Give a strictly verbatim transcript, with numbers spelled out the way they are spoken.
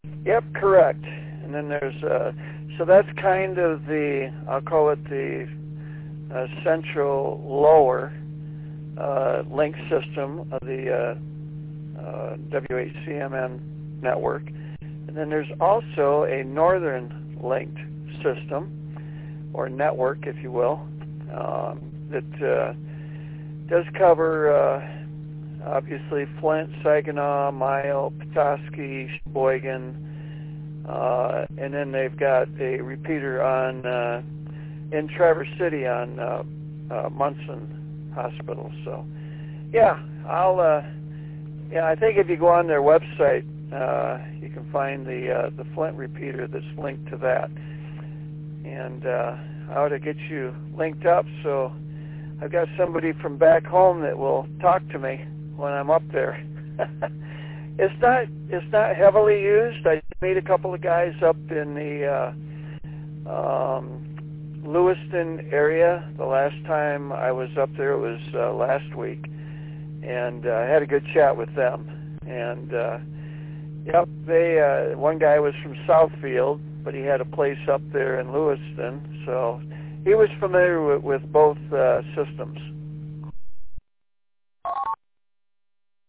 Yep, correct. And then there's, uh, so that's kind of the, I'll call it the uh, central lower uh, link system of the uh, uh, W H C M N network. And then there's also a northern linked system, or network, if you will, um, that uh, does cover uh, obviously Flint, Saginaw, Mile, Petoskey, Sheboygan, uh, and then they've got a repeater on uh, in Traverse City on uh, uh, Munson Hospital. So, yeah, I'll. Uh, yeah, I think if you go on their website, uh, you can find the uh, the Flint repeater that's linked to that, and uh, I ought to get you linked up. So I've got somebody from back home that will talk to me when I'm up there. It's not it's not heavily used. I meet a couple of guys up in the uh, um, Lewiston area. The last time I was up there, it was uh, last week, and uh, I had a good chat with them. And uh, yep, they uh, one guy was from Southfield, but he had a place up there in Lewiston, so he was familiar with, with both uh, systems.